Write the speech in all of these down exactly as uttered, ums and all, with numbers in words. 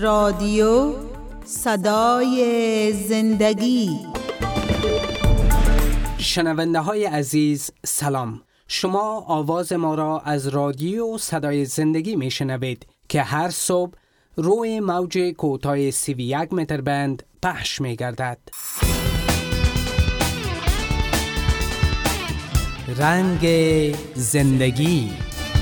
رادیو صدای زندگی. شنونده های عزیز سلام. شما آواز ما را از رادیو صدای زندگی می شنوید که هر صبح روی موج کوتاه سی و یک متر بند پخش می گردد. رنگ زندگی.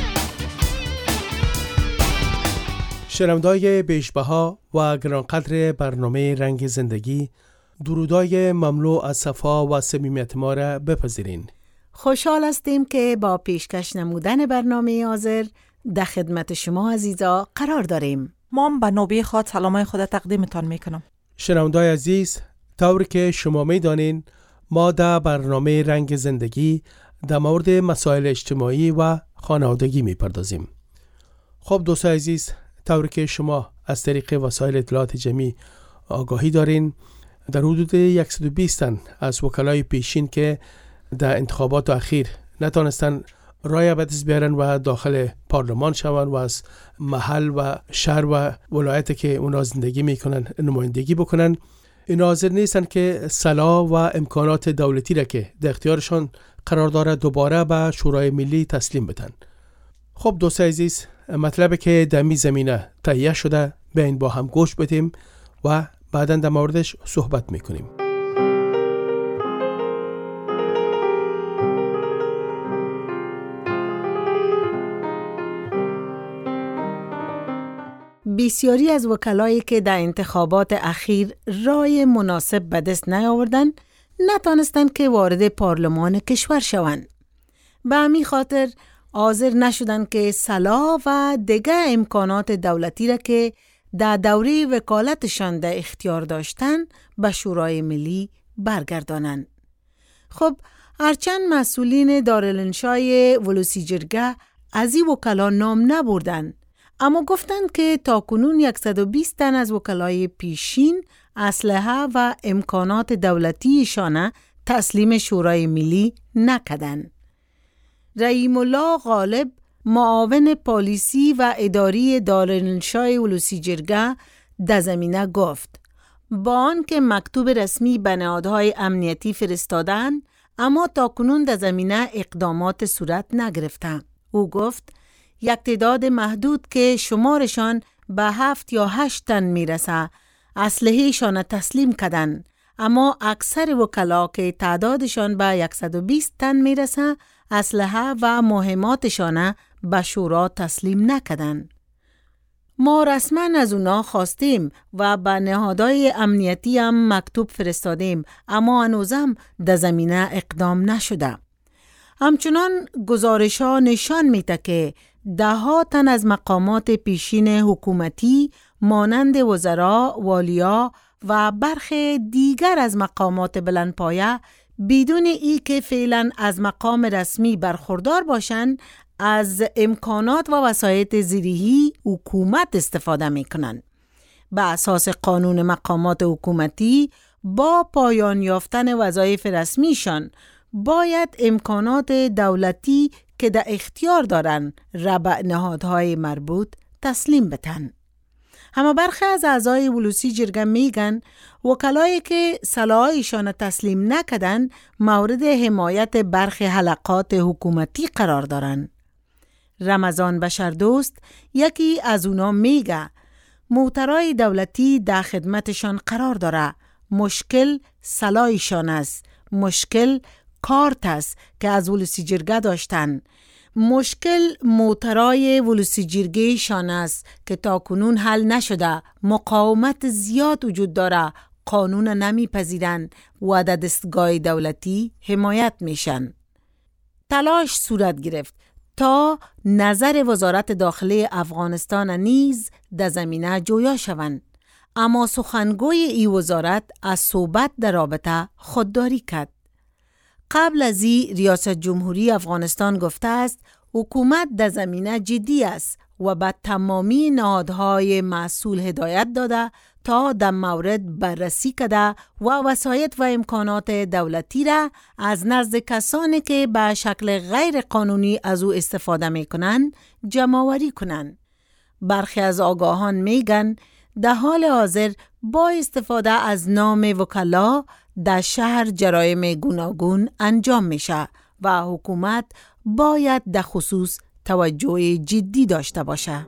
شنوندگان بیشبها و گرانقدر برنامه رنگ زندگی، درودای مملو از صفا و صمیمیت ما را بپذیرین. خوشحال هستیم که با پیشکش نمودن برنامه حاضر در خدمت شما عزیزا قرار داریم. ما به نوبه خود سلامای خود تقدیمتان میکنم. شنوندگان عزیز، طوری که شما میدانین ما در برنامه رنگ زندگی در مورد مسائل اجتماعی و خانوادگی میپردازیم. خب دوستان عزیز، طوری که شما از طریق وسایل اطلاعات جمعی آگاهی دارین، در حدود صد و بیست تن از وکلای پیشین که در انتخابات اخیر نتونستن رای به دست بیارن و داخل پارلمان شون و از محل و شهر و ولایتی که اونا زندگی میکنن نمایندگی بکنن، اینا حاضر نیستن که صلاح و امکانات دولتی را که در اختیارشان قرار داره دوباره به شورای ملی تسلیم بدن. خب دوستان عزیز، مطلبی که در می زمینه تهیه شده بیاین با هم گوش بدیم و بعداً در موردش صحبت میکنیم. بسیاری از وکلایی که در انتخابات اخیر رای مناسب به دست نیاوردن نتانستند که وارد پارلمان کشور شوند. به همین خاطر حاضر نشدند که صلاح و دیگر امکانات دولتی را که در دوره وکالتشان در اختیار داشتن به شورای ملی برگردانند. خب هرچند مسئولین دارالانشای ولوسی جرگه از این وکلا نام نبردند، اما گفتند که تاکنون صد و بیست تن از وکلای پیشین اسلحه و امکانات دولتیشان تسلیم شورای ملی نکردند. رحیم الله غالب، معاون پالیسی و اداری دارالانشای ولوسی جرگه، در زمینه گفت با آنکه مکتوب رسمی به نهادهای امنیتی فرستادن، اما تاکنون در زمینه اقدامات صورت نگرفته. او گفت یک تعداد محدود که شمارشان به هفت یا هشت تن میرسه اسلحه‌شان تسلیم کردن، اما اکثر وکلا که تعدادشان به صد و بیست تن میرسه اسلحه و مهماتشان به شورا تسلیم نکردند. ما رسما از اونا خواستیم و به نهادهای امنیتی هم مکتوب فرستادیم، اما هنوزم در زمینه اقدام نشده. همچنان گزارش ها نشان میده که ده ها تن از مقامات پیشین حکومتی مانند وزرا، والیا و برخی دیگر از مقامات بلندپایه بدون ای که فعلا از مقام رسمی برخوردار باشند از امکانات و وسایط زیرهی حکومت استفاده میکنند. به اساس قانون مقامات حکومتی با پایان یافتن وظایف رسمیشان باید امکانات دولتی که در اختیار دارند را به نهادهای مربوط تسلیم بدن. اما برخی از اعضای ولوسی جرگه میگن وکلایی که صلاحیشان تسلیم نکردن مورد حمایت برخی حلقات حکومتی قرار دارند. رمضان بشردوست یکی از اونا میگه موترای دولتی در خدمتشان قرار داره، مشکل صلاحیشان است، مشکل کارت است که از ولوسی جرگه داشتن، مشکل موترای ولوسی جرگه شان است که تا کنون حل نشده، مقاومت زیاد وجود داره، قانون نمیپذیرن و در دستگاه دولتی حمایت میشن. تلاش صورت گرفت تا نظر وزارت داخلی افغانستان نیز در زمینه جویا شوند، اما سخنگوی ای وزارت از صحبت در رابطه خودداری کرد. قبل از این ریاست جمهوری افغانستان گفته است حکومت در زمینه جدی است و به تمامی نهادهای مسئول هدایت داده تا در مورد بررسی کرده و وسایط و امکانات دولتی را از نزد کسانی که به شکل غیر قانونی از او استفاده می کنند جمع‌آوری کنند. برخی از آگاهان میگن در حال حاضر با استفاده از نام وکلا در شهر جرایم گوناگون انجام میشه و حکومت باید در خصوص توجه جدی داشته باشه.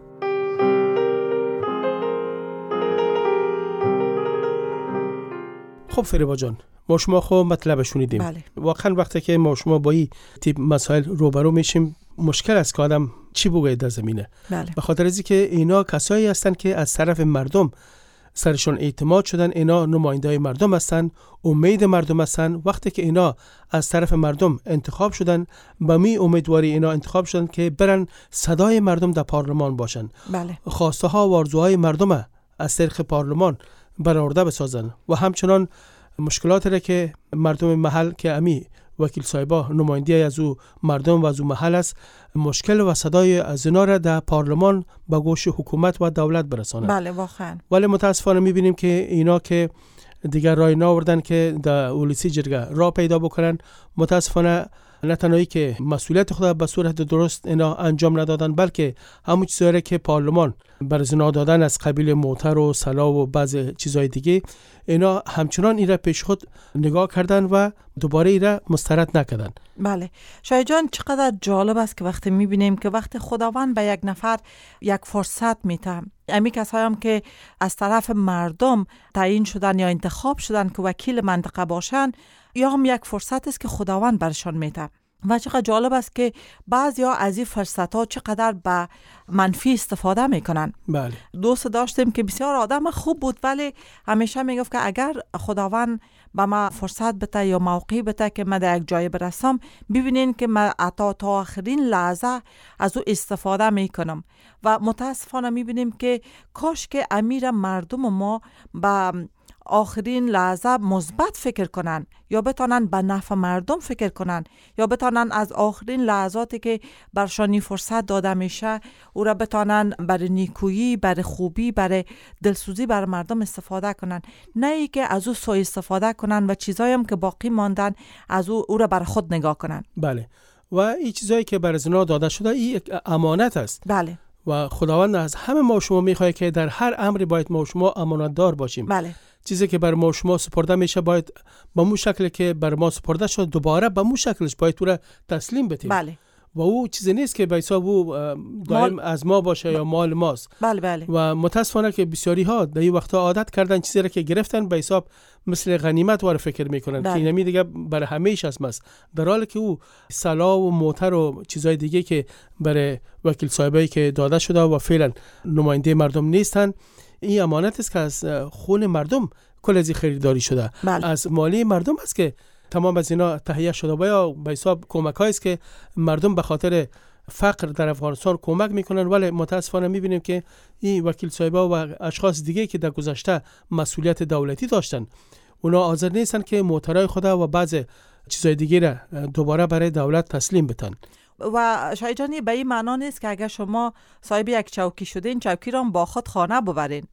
خب فریبا جان، ما شما خب مطلب شنیدیم. بله. واقعا وقتی که ما شما با این تیپ مسائل روبرو میشیم مشکل است که آدم چی بگه در زمینه. بله. به خاطر از که اینا کسایی هستن که از طرف مردم سرشون اعتماد شدن، اینا نماینده‌های مردم هستن، امید مردم هستن. وقتی که اینا از طرف مردم انتخاب شدن، با می امیدواری اینا انتخاب شدن که برن صدای مردم در پارلمان باشن. بله. خواسته ها و آرزوهای مردم از طریق پارلمان برآورده بسازن و همچنان مشکلاتی را که مردم محل که امی وکیل صاحبا نماینده از او مردم و از او محل است، مشکل و صدای از اینا را در پارلمان به گوش حکومت و دولت برسانند. بله واقعا. ولی متاسفانه میبینیم که اینا که دیگر رای ناوردن که در اولسی جرگه را پیدا بکنن، متاسفانه نه تنهایی که مسئولیت خود به صورت درست اینا انجام ندادن، بلکه همون چیزایی که پارلمان بر زنا دادن از قبیل موتر و سلا و بعض چیزهای دیگه، اینا همچنان این را پیش خود نگاه کردن و دوباره این را مسترد نکردن. بله. شایع جان، چقدر جالب است که وقتی میبینیم که وقتی خداوند به یک نفر یک فرصت میده، امی کسایی هم که از طرف مردم تعیین شدن یا انتخاب شدن که وکیل منطقه باشن، یا هم یک فرصت است که خداوند برشان میده. و چقدر جالب است که بعضیا از این فرصت ها چقدر به منفی استفاده میکنن. بله. دوست داشتیم که بسیار آدم خوب بود، ولی همیشه میگفت که اگر خداوند به ما فرصت بده یا موقعی بده که من در یک جای برسم، ببینین که من تا تا آخرین لحظه از او استفاده میکنم. و متاسفانه میبینیم که کاش که امیر مردم ما به آخرین لحظه مثبت فکر کنن، یا بتانن به نفع مردم فکر کنن، یا بتانن از آخرین لحظاتی که برشانی فرصت داده میشه او را بتانن برای نیکویی، برای خوبی، برای دلسوزی برای مردم استفاده کنن، نه ای که از او سوء استفاده کنن و چیزایی هم که باقی ماندن از او او را برای خود نگاه کنن. بله. و این چیزایی که بر زنا داده شده این یک امانت است. بله. و خداوند از همه ما شما میخواد که در هر امری باید ما شما امانت دار باشیم. بله. چیزی که بر ما شما سپرده میشه باید به مو شکل که بر ما سپرده شد دوباره به مو شکلش باید تو را تسلیم بدیم. بله. و او چیزی نیست که به حساب او دائم از ما باشه یا مال ماست. بله بله. و متاسفانه که بسیاری ها در این وقتا عادت کردن چیزی را که گرفتن به حساب مثل غنیمت وار فکر میکنن که اینمی دیگه برای همیشه است، در حالی که او سلا و موتر و چیزای دیگه که برای وکیل صاحبایی که داده شده و فعلا نماینده مردم نیستن، این امانت است که از خون مردم کل از خریداری شده. بله. از مالی مردم است که تمام از اینا تهیه شده و یا به حساب کمک‌هایی است که مردم به خاطر فقر در افغانستان کمک میکنن. ولی متاسفانه میبینیم که این وکیل صاحبا و اشخاص دیگه که در گذشته مسئولیت دولتی داشتن، اونا حاضر نیستن که موترهای خود و بعض چیزای دیگه را دوباره برای دولت تسلیم بتن. و شایع جانی به این معنا نیست که اگر شما صاحب یک چوکی شدین، چوکی را با خود خانه ببرین،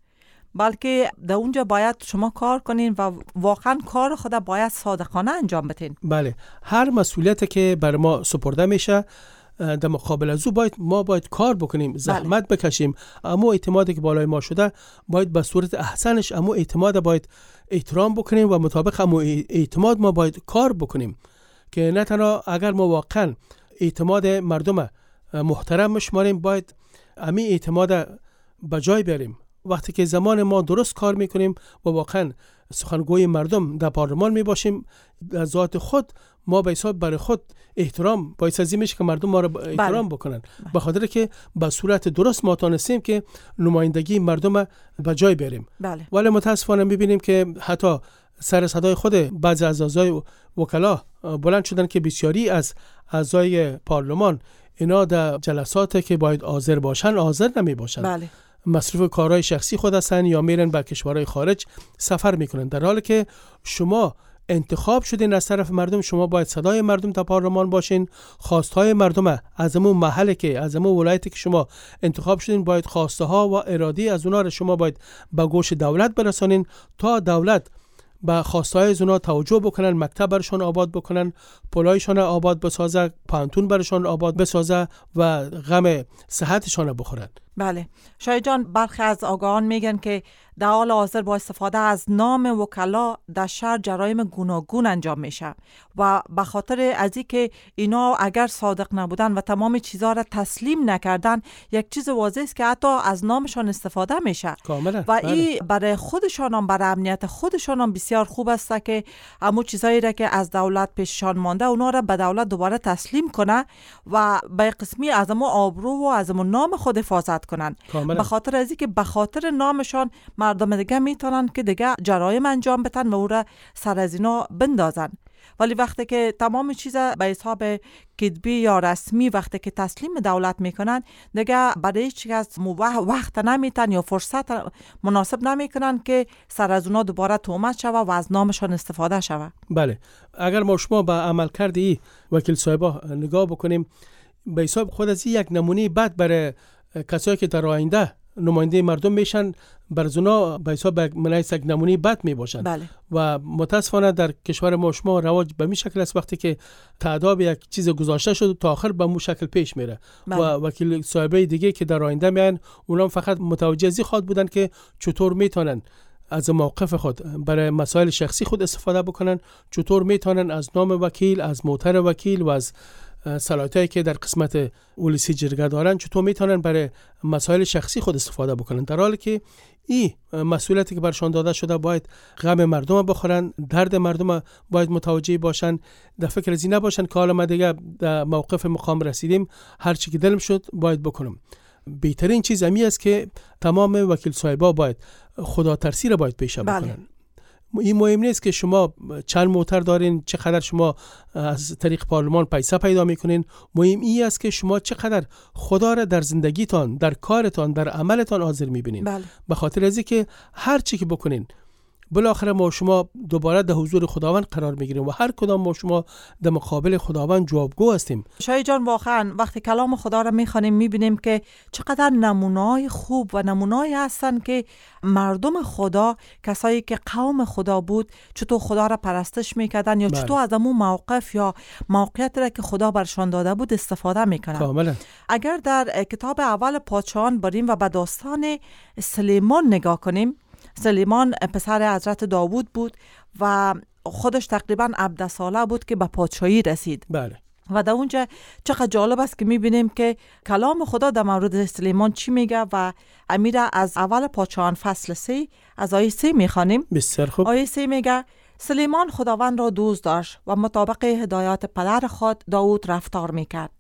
بلکه در اونجا باید شما کار کنین و واقعا کار خود باید صادقانه انجام بدین. بله. هر مسئولیتی که بر ما سپرده میشه در مقابل از او باید ما باید کار بکنیم، زحمت بله. بکشیم. اما اعتمادی که بالای ما شده باید به صورت احسنش، اما اعتماد باید احترام بکنیم و مطابق اما اعتماد ما باید کار بکنیم، که نه تنها اگر ما واقعا اعتماد مردم محترم بشماریم، باید امی اعتماد به جای بریم. وقتی که زمان ما درست کار میکنیم و واقعا سخنگوی مردم در پارلمان میباشیم، از ذات خود ما به حساب برای خود احترام باعث از این میشه که مردم ما رو احترام بله. بکنن، به خاطر که به صورت درست ما تونستیم که نمایندگی مردم به جای بریم. بله. ولی متاسفانه میبینیم که حتی سر صدای خود بعضی از اعضای وکلا بلند شدن که بسیاری از اعضای پارلمان اینا در جلسات که باید حاضر باشن حاضر نمی باشن. بله. مصروف کارهای شخصی خود هستن یا میرن به کشورهای خارج سفر میکنن، در حالی که شما انتخاب شدین از طرف مردم. شما باید صدای مردم در پارلمان باشین، خواستهای مردم از همون محله که از همون ولایتی که شما انتخاب شدین باید خواسته ها و اراده از اونها رو شما باید به گوش دولت برسانین تا دولت با خواستهای از اونها توجه بکنن، مکتب برشان آباد بکنن، پلایشان آباد بسازه، پانتون برشان آباد بسازه و غم صحتشان بخورن. بله شاید جان، برخی از آگاهان میگن که در حال حاضر با استفاده از نام وکلا در شهر جرایم گوناگون انجام میشه و به خاطر از این که اینا اگر صادق نبودن و تمام چیزها را تسلیم نکردن، یک چیز واضح است که حتی از نامشان استفاده میشه کاملا. و بله. این برای خودشان هم، برای امنیت خودشان هم بسیار خوب است که همون چیزایی را که از دولت پیششان مانده اونا را به دولت دوباره تسلیم کنه و به قسمی از همون آبرو و از همون نام خود حفاظت کنن. به خاطر از اینکه به خاطر نامشان مردم دیگه میتونن که دیگه جرایم انجام بدن و او را سر از اینا بندازن. ولی وقتی که تمام چیز به حساب کذبی یا رسمی وقتی که تسلیم دولت میکنن، دیگه برای هیچ کس وقت نمیتن یا فرصت مناسب نمیکنن که سر از اونا دوباره تهمت شوه و از نامشان استفاده شوه. بله، اگر ما شما به عمل کردی وکیل صاحبا نگاه بکنیم، به حساب خود از یک نمونه بد برای کسایی که در آینده نماینده مردم میشن، برزونا به حساب منایس یک نمونه بد می باشن. بله. و متاسفانه در کشور ما شما رواج به می شکل است، وقتی که تعداد یک چیز گذاشته شد تا آخر به مو شکل پیش میره. بله. و وکیل صاحبای دیگه که در آینده میان، اونا فقط متوجه ازی خواهد بودن که چطور میتونن از موقف خود برای مسائل شخصی خود استفاده بکنن، چطور میتونن از نام وکیل، از موتر وکیل و از صلاحیتی که در قسمت ولسی جرگه دارن چطور میتونن برای مسائل شخصی خود استفاده بکنن، در حالی که این مسئولیتی که برشان داده شده باید غم مردم بخورن، درد مردم باید متوجه باشن، در فکر از این نباشن که حالا ما دیگه در موقف مقام رسیدیم، هر چی که دلم شد باید بکنم. بهترین چیز امی است که تمام وکیل صاحبا باید خدا ترسی را باید پیشه بکنن. بله. این مهم نیست که شما چند موتر دارین، چقدر شما از طریق پارلمان پیسه پیدا میکنین، مهم این است که شما چقدر خدا را در زندگیتان، در کارتان، در عملتان حاضر میبینین. بله. به خاطر از اینکه هر چی که بکنین بالاخره ما شما دوباره در حضور خداوند قرار میگیریم و هر کدام ما شما در مقابل خداوند جوابگو هستیم. شاید جان، واقعا وقتی کلام خدا را میخوانیم میبینیم که چقدر نمونه‌های خوب و نمونه‌ای هستن که مردم خدا، کسایی که قوم خدا بود، چطور خدا را پرستش میکردن یا بله. چطور از اون موقف یا موقعیت را که خدا برشان داده بود استفاده میکنن. کاملا. اگر در کتاب اول پادشاهان بریم و به داستان سلیمان نگاه کنیم، سلیمان پسر حضرت داوود بود و خودش تقریبا هفده ساله بود که به پادشاهی رسید. بله. و در اونجا چقدر جالب است که میبینیم که کلام خدا در مورد سلیمان چی میگه و امیر از اول پادشاهان فصل سه از آیه سه میخوانیم. بسیار خوب. آیه سه میگه سلیمان خداوند را دوست داشت و مطابق هدایات پدر خود داوود رفتار میکرد.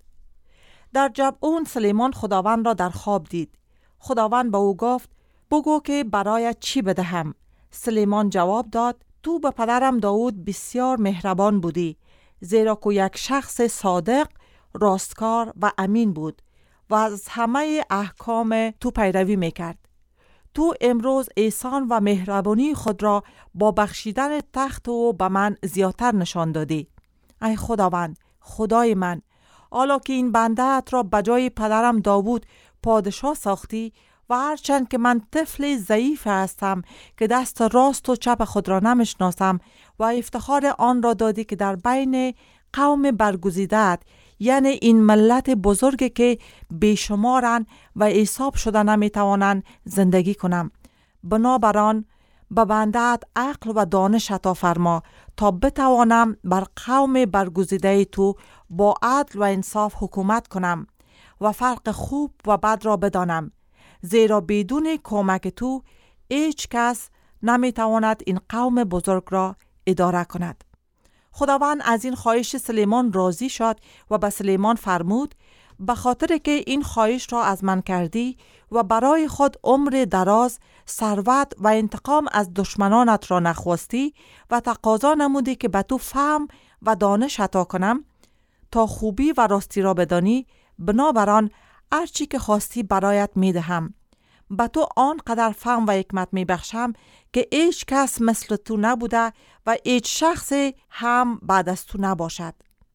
در جبعون سلیمان خداوند را در خواب دید. خداوند به او گفت بگو که برای چی بدهم. سلیمان جواب داد تو به پدرم داوود بسیار مهربان بودی، زیرا که یک شخص صادق، راستکار و امین بود و از همه احکام تو پیروی میکرد. تو امروز احسان و مهربانی خود را با بخشیدن تخت و به من زیادتر نشان دادی. ای خداوند، خدای من، حالا که این بنده‌ات را بجای پدرم داوود پادشاه ساختی و هرچند که من طفل ضعیف هستم که دست راست و چپ خود را نمیشناسم و افتخار آن را دادی که در بین قوم برگزیده‌ات، یعنی این ملت بزرگ که بیشمارن و حساب شده نمیتوانند، زندگی کنم. بنابراین به بنده‌ات عقل و دانش عطا فرما تا بتوانم بر قوم برگزیده تو با عدل و انصاف حکومت کنم و فرق خوب و بد را بدانم، زیرا بدون کمک تو هیچ کس نمیتواند این قوم بزرگ را اداره کند. خداوند از این خواهش سلیمان راضی شد و به سلیمان فرمود به خاطر که این خواهش را از من کردی و برای خود عمر دراز، ثروت و انتقام از دشمنانت را نخواستی و تقاضا نمودی که به تو فهم و دانش عطا کنم تا خوبی و راستی را بدانی، بنابراین هر چی که خواستی برایت میدهم. به تو آنقدر فهم و حکمت میبخشم که هیچ کس مثل تو نبوده و هیچ شخص هم بعد از تو نباشد.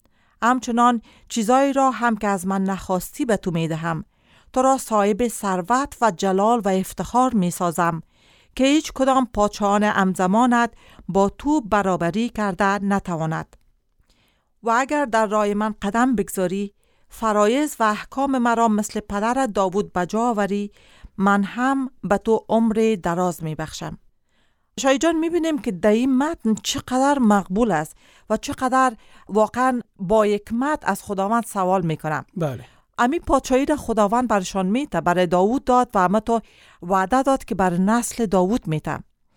همچنان چیزایی را هم که از من نخواستی به تو میدهم. تو را صاحب ثروت و جلال و افتخار میسازم که هیچ کدام پادشاهان همزمانت با تو برابری کرده نتواند. و اگر در راه من قدم بگذاری، فرایض و احکام مرا مثل پدر داوود بجا آوری، من هم به تو عمر دراز می بخشم. شایع جان میبینیم که در این متن چقدر مقبول است و چقدر واقعا با حکمت از خداوند سوال میکنم. بله. امی پادشاهی را خداوند برشان میته، برای داوود داد و اما تو وعده داد که بر نسل داوود میته.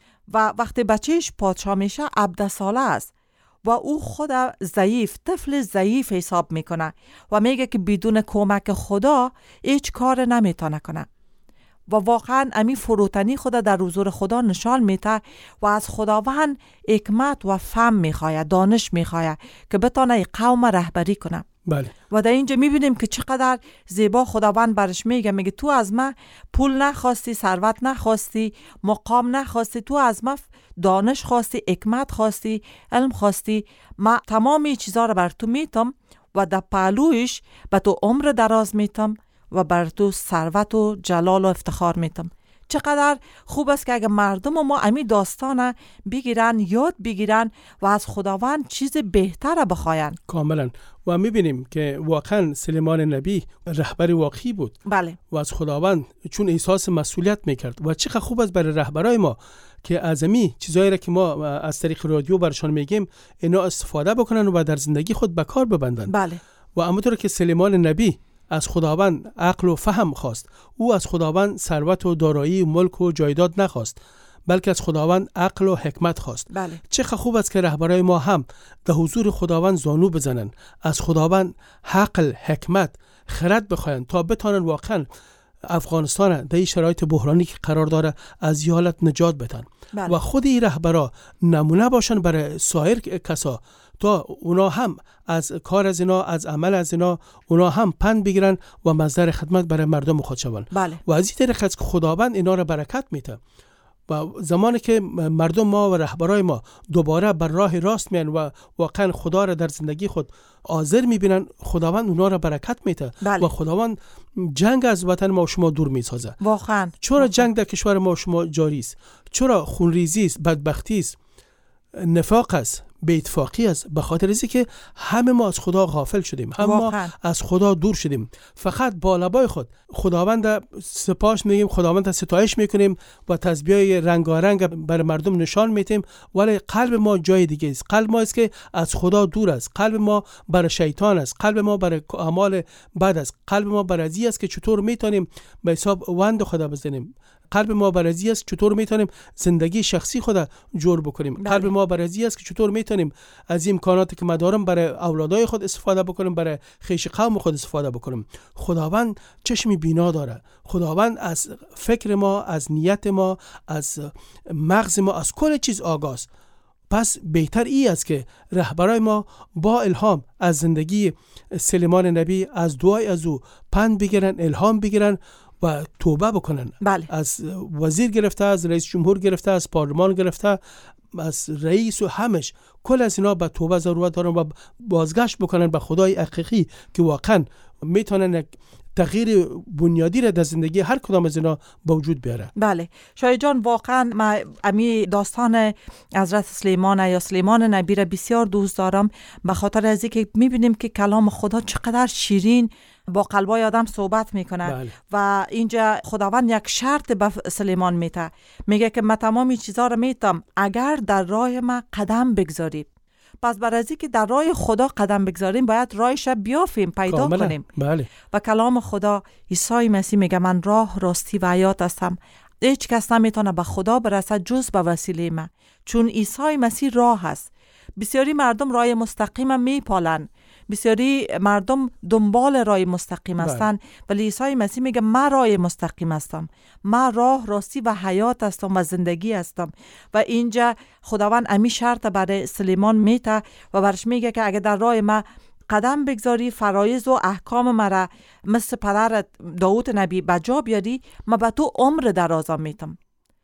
و وقتی بچهش پادشاه میشه عبد ساله است و او خود ضعیف، طفل ضعیف حساب میکنه و میگه که بدون کمک خدا هیچ کار نمیتونه کنه. و واقعا امی فروتنی خدا در حضور خدا نشان میده و از خداوند حکمت و فهم میخواد، دانش میخواد که بتونه قوم رهبری کنه. بله. و در اینجا میبینیم که چقدر زیبا خداوند برش میگه، میگه تو از من پول نخواستی، ثروت نخواستی، مقام نخواستی، تو از من دانش خواستی، حکمت خواستی، علم خواستی، من تمام این چیزا رو بر تو میتم و در پهلویش به تو عمر دراز میتم و بر تو ثروت و جلال و افتخار میتم. چقدر خوب است که اگه مردم ما امی داستانه بگیرن، یاد بگیرن و از خداوند چیز بهتره بخواین. کاملا. و میبینیم که واقعا سلیمان نبی رهبر واقعی بود. بله. و از خداوند چون احساس مسئولیت میکرد و چقدر خوب است برای رهبرای ما که از امی چیزایی را که ما از طریق رادیو برشان میگیم اینا استفاده بکنن و در زندگی خود به کار ببندن. بله. و همونطور که سلیمان نبی از خداوند عقل و فهم خواست، او از خداوند ثروت و دارایی و ملک و جایداد نخواست، بلکه از خداوند عقل و حکمت خواست. بله. چقدر خوب است که رهبرای ما هم در حضور خداوند زانو بزنن، از خداوند عقل، حکمت، خرد بخواین تا بتانن واقعا افغانستان در این شرایط بحرانی که قرار داره از این حالت نجات بدن. بله. و خود این رهبرا نمونه باشن برای سایر کسا تا اونا هم از کار از اینا، از عمل از اینا اونا هم پند بگیرن و مصدر خدمت برای مردم خود شوند. بله. و از این طریق است که خداوند اینا را برکت میده. و زمانی که مردم ما و رهبرای ما دوباره بر راه راست میان و واقعا خدا را در زندگی خود حاضر میبینن، خداوند اونا را برکت میده. بله. و خداوند جنگ از وطن ما و شما دور میسازه. واقعا. چرا واقعا. جنگ در کشور ما و شما جاری است؟ چرا خونریزی است، بدبختی است، نفاق است، بی اتفاقی است؟ به خاطر اینکه که همه ما از خدا غافل شدیم، همه ما از خدا دور شدیم. فقط با لبای خود خداوند سپاس میگیم، خداوند ستایش میکنیم و تسبیح رنگارنگ بر مردم نشان میدیم، ولی قلب ما جای دیگه است. قلب ما است که از خدا دور است. قلب ما برای شیطان است. قلب ما برای اعمال بد است. قلب ما برای ازی است که چطور میتونیم به حساب وند خدا بزنیم. قلب ما برازی است چطور میتونیم زندگی شخصی خود جور بکنیم. بله. قلب ما برازی است که چطور میتونیم از امکاناتی که ما داریم برای اولادای خود استفاده بکنیم، برای خیش قوم خود استفاده بکنیم. خداوند چشمی بینا داره. خداوند از فکر ما، از نیت ما، از مغز ما، از کل چیز آگاه است. پس بهتر ای است که رهبرای ما با الهام از زندگی سلیمان نبی، از دعای از او پند بگیرن، الهام بگیرن و توبه بکنن. بله. از وزیر گرفته، از رئیس جمهور گرفته، از پارلمان گرفته، از رئیس و همش کل از اینا به توبه ضرورت دارن و بازگشت بکنن به خدای حقیقی که واقعا میتونن تغییر بنیادی را در زندگی هر کدام از اینا به وجود بیاره. بله شایع جان، واقعا من امی داستان حضرت سلیمان یا سلیمان نبی را بسیار دوست دارم، به خاطر از اینکه میبینیم که کلام خدا چقدر شیرین با قلبای آدم صحبت میکنه. بله. و اینجا خداوند یک شرط به سلیمان میته، میگه که من تمامی چیزا رو میتم اگر در راه من قدم بگذاری. پس برای که در راه خدا قدم بگذاریم باید راهش بیافیم، پیدا کاملا. کنیم. بله. و کلام خدا عیسی مسیح میگه من راه، راستی و حیات هستم، هیچ کس نمیتونه به خدا برسه جز به وسیله من، چون عیسی مسیح راه است. بسیاری مردم راه مستقیم میپالن، بسیاری مردم دنبال راه مستقیم هستن، ولی عیسی مسیح میگه من راه مستقیم هستم، من راه، راستی و حیات هستم و زندگی هستم. و اینجا خداوند امی شرط برای سلیمان میته و برش میگه که اگه در راه من قدم بگذاری، فرایض و احکام مرا مثل پدر داوود نبی بجا بیاری، من به تو عمر درازا میتم.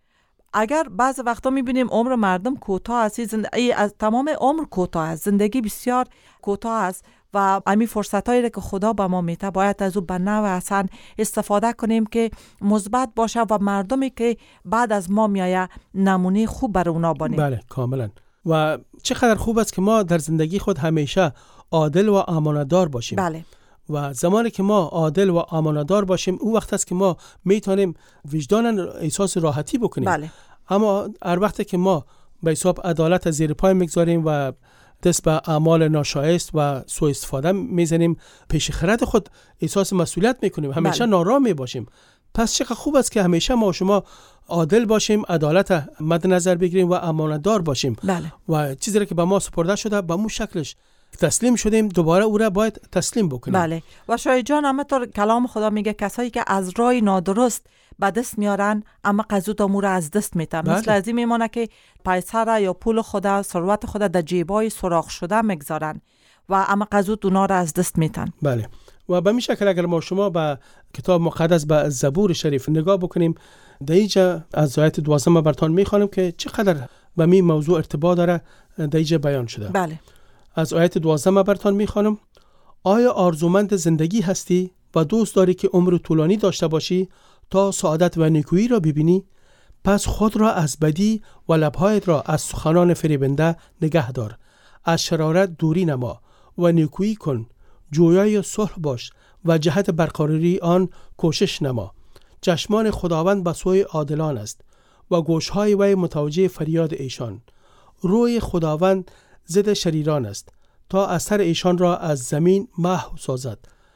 اگر بعض وقتا میبینیم عمر مردم کوتاه است، زندگی از تمام عمر کوتاه است، زندگی بسیار کوتاه است و امی فرصتایی که خدا به ما میده باید از او به نوع اصلا استفاده کنیم که مثبت باشه و مردمی که بعد از ما میایه نمونه خوب برای اونا بانیم. بله کاملا. و چقدر خوب است که ما در زندگی خود همیشه عادل و امانتدار باشیم. بله. و زمانی که ما عادل و امانتدار باشیم او وقت است که ما میتونیم وجدانا احساس راحتی بکنیم. بله. اما هر وقت که ما به حساب عدالت از زیر پای میگذاریم و دست به اعمال ناشایست و سوء استفاده میزنیم، پیش خرد خود احساس مسئولیت میکنیم، همیشه بله. نارام میباشیم. پس چقدر خوب است که همیشه ما و شما عادل باشیم، عدالت مد نظر بگیریم و امانتدار باشیم. بله. و چیزی را که به ما سپرده شده به مو شکلش تسلیم شدیم، دوباره او را باید تسلیم بکنیم. بله. و شاید جان همطور کلام خدا میگه کسایی که از راه نادرست به دست میارن اما قضوت امور از دست میتن. بله. مثل از این میمونه که پیسه یا پول خدا، ثروت خدا در جیبای سوراخ شده میگذارن و اما قضوت اونا را از دست میتن. بله. و به این شکل اگر ما شما به کتاب مقدس به زبور شریف نگاه بکنیم، در اینجا از آیت دوازده براتون میخوانم که چقدر به این موضوع ارتباط داره، در اینجا بیان شده. بله. از آیت دوازده براتون میخوانم: آیا آرزومند زندگی هستی و دوست داری که عمر طولانی داشته باشی تا سعادت و نیکویی را ببینی؟ پس خود را از بدی و لبهایت را از سخنان فریبنده نگه دار. از شرارت دوری نما و نیکویی کن. جویای صلح باش و جهت برقراری آن کوشش نما. چشمان خداوند به سوی عادلان است و گوشهای وی متوجه فریاد ایشان. روی خداوند ضد شریران است تا اثر ایشان را از زمین محو سازد.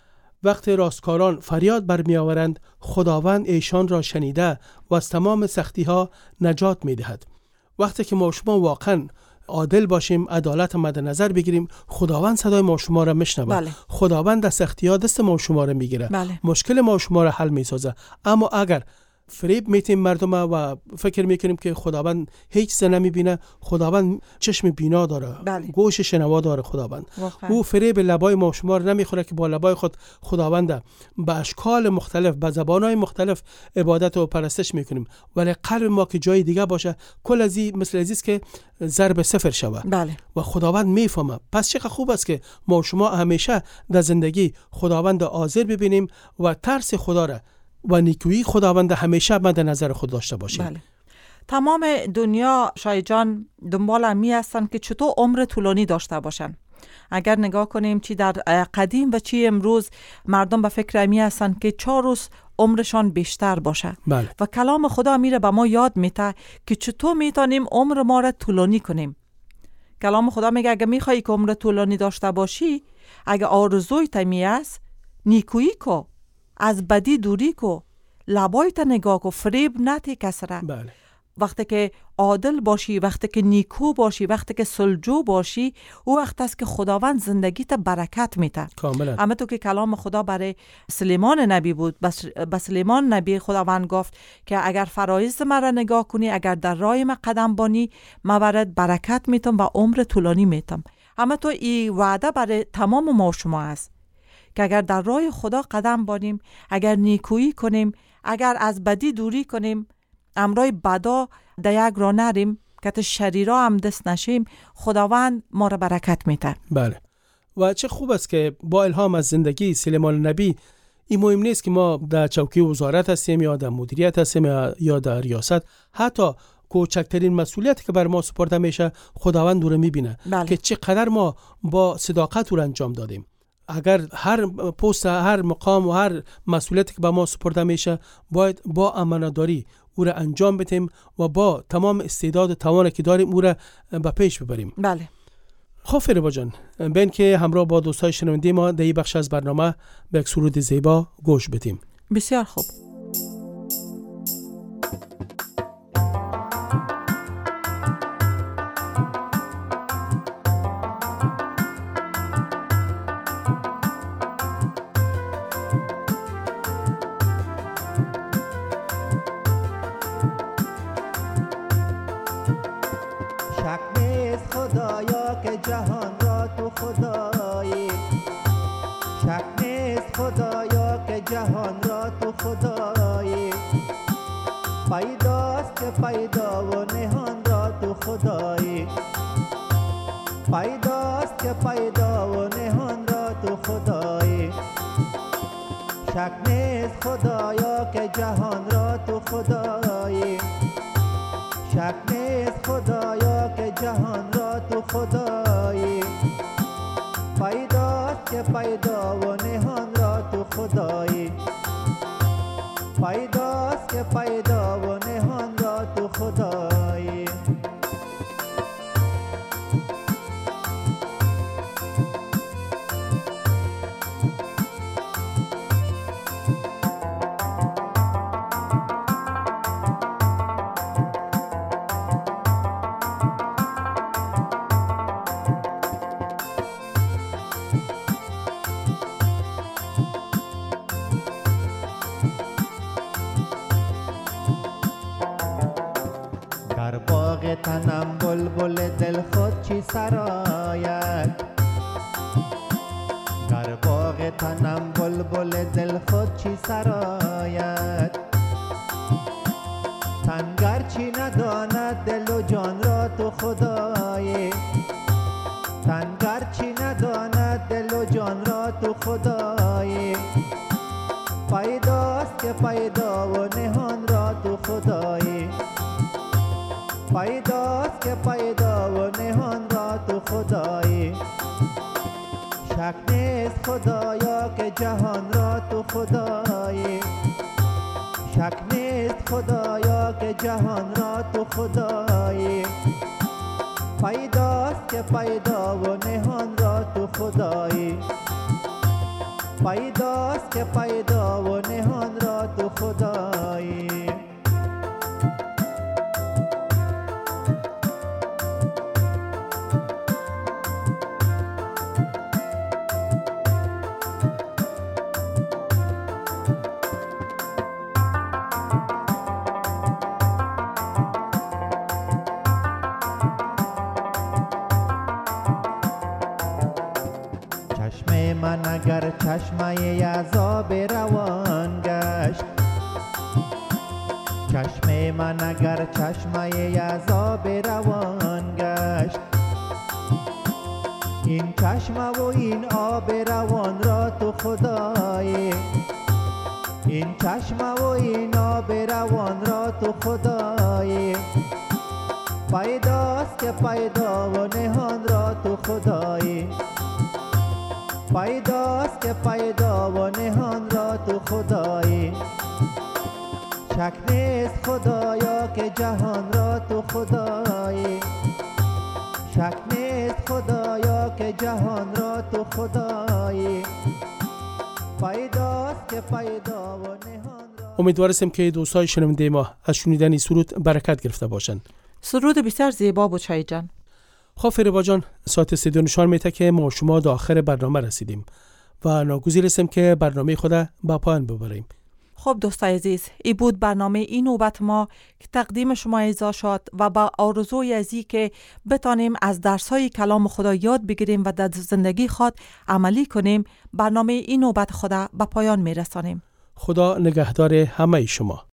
وقتی راستکاران فریاد برمی آورند، خداوند ایشان را شنیده و از تمام سختی ها نجات می دهد. وقتی که ما شما واقعا عادل باشیم، عدالت مد نظر بگیریم، خداوند صدای ما شما را میشنوه. بله. خداوند از سختی ها دست ما شما را میگیره. بله. مشکل ما شما را حل میسازه. اما اگر فریب میتیم مردم و فکر میکنیم که خداوند هیچ چیز نمیبینه، خداوند چشم بینا داره. بله. گوش شنوا داره خداوند. واقعا. او فریب لبای ما شما را نمیخوره که با لبای خود خداوند به اشکال مختلف، به زبانهای مختلف عبادت و پرستش میکنیم، ولی قلب ما که جای دیگه باشه، کل ازی مثل ازیست که ضرب صفر شوه. بله. و خداوند میفهمه. پس چقدر خوب است که ما شما همیشه در زندگی خداوند حاضر ببینیم و ترس خدا را و نیکویی خداوند همیشه مد نظر خود داشته باشیم. بله. تمام دنیا شاید جان دنبال همی هستن که چطور عمر طولانی داشته باشن. اگر نگاه کنیم چی در قدیم و چی امروز، مردم به فکر همی هستن که چهار روز عمرشان بیشتر باشه. بله. و کلام خدا میره به ما یاد میده که چطور میتونیم عمر ما را طولانی کنیم. کلام خدا میگه اگه میخوایی که عمر طولانی داشته باشی، اگه آرزوی تمی است، نیکویی کو، از بدی دوری کو، لبایت نگاه کو، فریب نتی کسره. بله. وقتی که عادل باشی، وقتی که نیکو باشی، وقتی که سلجو باشی، او وقت است که خداوند زندگیت برکت میده. کاملا. اما تو که کلام خدا برای سلیمان نبی بود، بس به سلیمان نبی خداوند گفت که اگر فرایض مرا نگاه کنی، اگر در راه من قدم بانی، من برات برکت میتم و عمر طولانی میتم. اما تو این وعده برای تمام ما شما است که اگر در راه خدا قدم بانیم، اگر نیکویی کنیم، اگر از بدی دوری کنیم، امرای بدا در یک راه نریم که تا شریرا هم دست نشیم، خداوند ما را برکت میده. بله. و چه خوب است که با الهام از زندگی سلیمان نبی، این مهم نیست که ما در چوکی وزارت هستیم یا در مدیریت هستیم یا در ریاست، حتی کوچکترین مسئولیتی که بر ما سپرده میشه خداوند او را میبینه. بله. که چقدر ما با صداقت او را انجام دادیم. اگر هر پست، هر مقام و هر مسئولیتی که به ما سپرده میشه باید با امانتداری او را انجام بدیم و با تمام استعداد و توانی که داریم او را به پیش ببریم. بله. خب فریبا جان، بین که همراه با دوستای شنونده ما در این بخش از برنامه به یک سرود زیبا گوش بدیم. بسیار خوب. جهان را تو خدایی، شک نیست خدایا که جهان را تو خدایی، پیداست که پیدا و نهان را تو خدایی، پیداست که پیدا و نهان را تو خدایی، شک نیست خدایا که جهان را تو خدایی، شک نیست خدایا که جهان را تو خدایی، پیداست که پیدا و نهان پیداست که پیدا و نهان را تو خدایی. در باغ تنم بلبل دل خود چی سراید، در باغ تنم بلبل دل خود چی سراید. تنگر چی نداند دل و جان را تو خدایی، تنگر چی نداند دل و جان را تو خدایی. پیداست که پیدا و نهان را تو خدایی، پیداست که پیدا و نهان را تو خدایی. شک نیست خدایا که جهان را تو خدایی، شک نیست خدایا که جهان را تو خدایی. پیداست که پیدا و نهان را تو خدایی، پیداست که پیدا و نهان را تو خدایی. چشم من اگر چشمه عذاب روان گشت، چشم من اگر چشمه عذاب روان گشت. این چشمه و این آب روان را تو خدایی، این چشمه و این آب روان را تو خدایی. پیداست که پیدا و نهان را تو خدایی، پیداست که پیدا و نهان را تو خدایی. شک نیست خدایا که جهان را تو خدایی، شک نیست خدایا که جهان را تو خدایی. پیداست که پیدا و نهان را. امیدوار هستم که دوستای شنونده ما از شنیدن این سرود برکت گرفته باشند. سرود بسیار زیبا بود شاید جان. خب فریبا جان، ساعت سه نشان میده که ما شما در آخر برنامه رسیدیم و ناگزیر هستیم که برنامه خود به پایان ببریم. خب دوستای عزیز، ای بود برنامه این نوبت ما که تقدیم شما اجرا شد و با آرزوی ازی که بتانیم از درس‌های کلام خدا یاد بگیریم و در زندگی خود عملی کنیم، برنامه این نوبت خدا به پایان میرسانیم. خدا نگهدار همه شما.